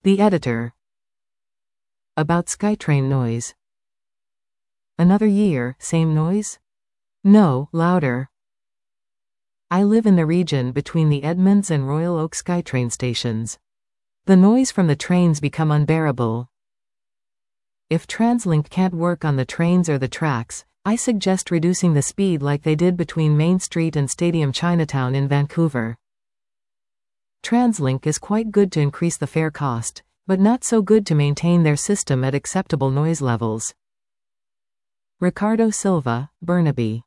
The editor. About SkyTrain noise. Another year, same noise? No, louder. I live in the region between the Edmonds and Royal Oak SkyTrain stations. The noise from the trains become unbearable. If TransLink can't work on the trains or the tracks, I suggest reducing the speed like they did between Main Street and Stadium Chinatown in Vancouver. TransLink is quite good to increase the fare cost, but not so good to maintain their system at acceptable noise levels. Ricardo Silva, Burnaby.